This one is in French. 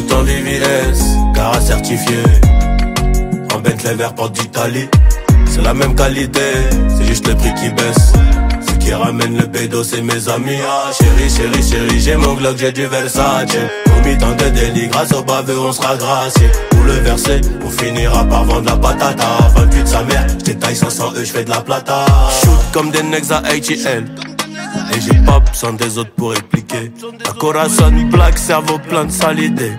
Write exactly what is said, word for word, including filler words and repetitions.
tout en V V S, car certifié. En Bentley vert porte d'Italie. C'est la même qualité, c'est juste le prix qui baisse. Ce qui ramène le bédo, c'est mes amis. Ah chérie, chérie, chérie, j'ai mon Glock, j'ai du Versace. Commis tant de délits, grâce au baveux on sera gracié. Pour le verser, on finira par vendre la patata. vingt-huit de sa mère, j'détaille cinq cents E, j'fais de la plata. Shoot comme des necks à A T L. Et j'ai pas besoin des autres pour répliquer. Un corazon black, cerveau plein de sales idées.